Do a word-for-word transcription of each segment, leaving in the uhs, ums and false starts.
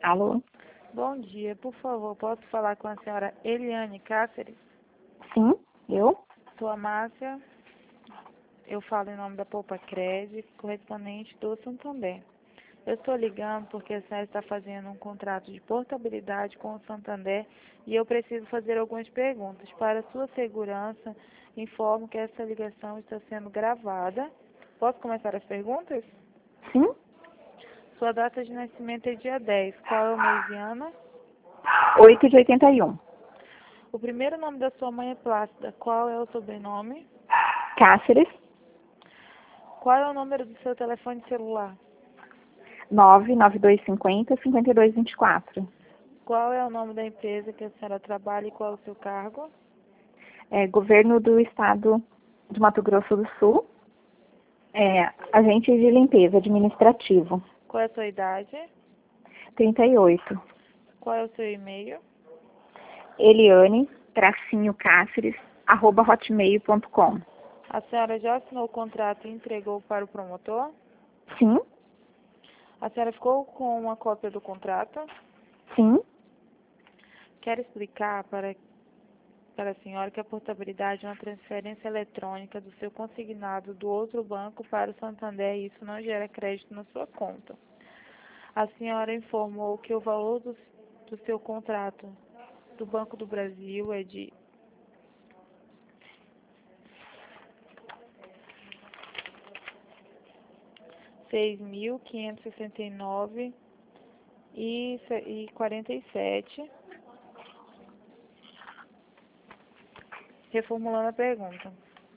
Alô? Bom dia, por favor, posso falar com a senhora Eliane Cáceres? Sim, eu? Sou a Márcia, eu falo em nome da Poupa Crédito, correspondente do Santander. Eu estou ligando porque a senhora está fazendo um contrato de portabilidade com o Santander e eu preciso fazer algumas perguntas. Para sua segurança, informo que essa ligação está sendo gravada. Posso começar as perguntas? Sim? Sua data de nascimento é dia dez. Qual é o mês e ano? oito de oitenta e um. O primeiro nome da sua mãe é Plácida. Qual é o sobrenome? Cáceres, Qual é o número do seu telefone celular? nove nove dois cinco zero, cinco dois dois quatro. Qual é o nome da empresa que a senhora trabalha e qual é o seu cargo? É, Governo do Estado de Mato Grosso do Sul. É, agente de limpeza administrativo. Qual é a sua idade? trinta e oito. Qual é o seu e-mail? Eliane, tracinho Cáceres, arroba hotmail ponto com. A senhora já assinou o contrato e entregou para o promotor? Sim? A senhora ficou com uma cópia do contrato? Sim? Quero explicar para, para a senhora que a portabilidade é uma transferência eletrônica do seu consignado do outro banco para o Santander e isso não gera crédito na sua conta. A senhora informou que o valor do, do seu contrato do Banco do Brasil é de seis mil quinhentos e sessenta e nove reais e quarenta e sete. Reformulando a pergunta.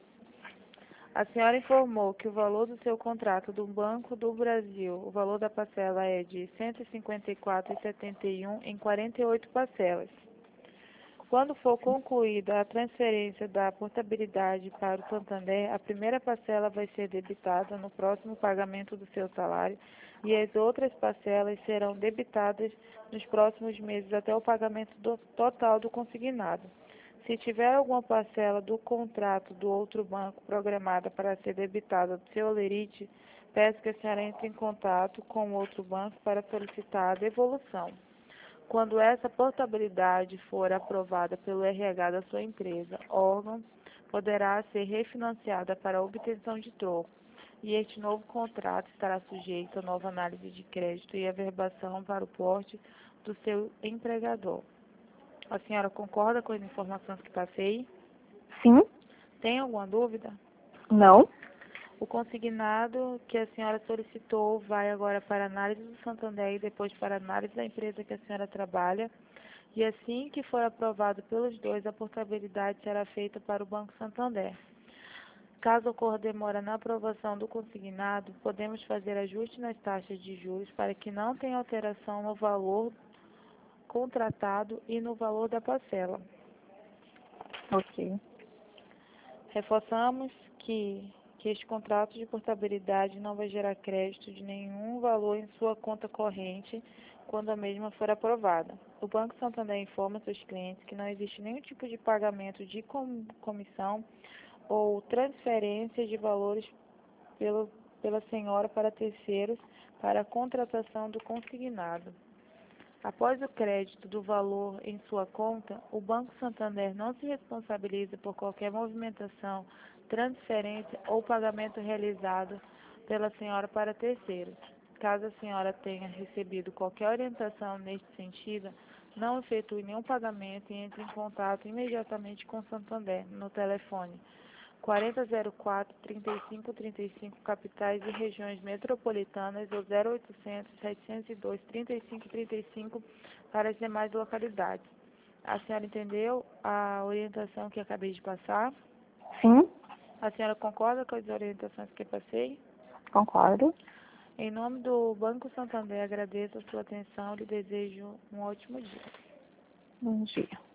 A senhora informou que o valor do seu contrato do Banco do Brasil, o valor da parcela é de cento e cinquenta e quatro reais e setenta e um centavos em quarenta e oito parcelas. Quando for concluída a transferência da portabilidade para o Santander, a primeira parcela vai ser debitada no próximo pagamento do seu salário e as outras parcelas serão debitadas nos próximos meses até o pagamento do total do consignado. Se tiver alguma parcela do contrato do outro banco programada para ser debitada do seu holerite, peço que a senhora entre em contato com o outro banco para solicitar a devolução. Quando essa portabilidade for aprovada pelo R H da sua empresa, órgão, poderá ser refinanciada para a obtenção de troco, e este novo contrato estará sujeito a nova análise de crédito e averbação para o porte do seu empregador. A senhora concorda com as informações que passei? Sim? Tem alguma dúvida? Não? O consignado que a senhora solicitou vai agora para a análise do Santander e depois para a análise da empresa que a senhora trabalha. E assim que for aprovado pelos dois, a portabilidade será feita para o Banco Santander. Caso ocorra demora na aprovação do consignado, podemos fazer ajuste nas taxas de juros para que não tenha alteração no valor contratado e no valor da parcela. Ok. Reforçamos que, que este contrato de portabilidade não vai gerar crédito de nenhum valor em sua conta corrente quando a mesma for aprovada. O Banco Santander informa seus clientes que não existe nenhum tipo de pagamento de com, comissão ou transferência de valores pelo, pela senhora para terceiros para a contratação do consignado. Após o crédito do valor em sua conta, o Banco Santander não se responsabiliza por qualquer movimentação, transferência ou pagamento realizado pela senhora para terceiros. Caso a senhora tenha recebido qualquer orientação neste sentido, não efetue nenhum pagamento e entre em contato imediatamente com o Santander no telefone quarenta zero quatro, trinta e cinco trinta e cinco, capitais e regiões metropolitanas ou zero oitocentos, setecentos e dois, trinta e cinco trinta e cinco para as demais localidades. A senhora entendeu a orientação que acabei de passar? Sim? A senhora concorda com as orientações que passei? Concordo. Em nome do Banco Santander, agradeço a sua atenção e lhe desejo um ótimo dia. Bom dia.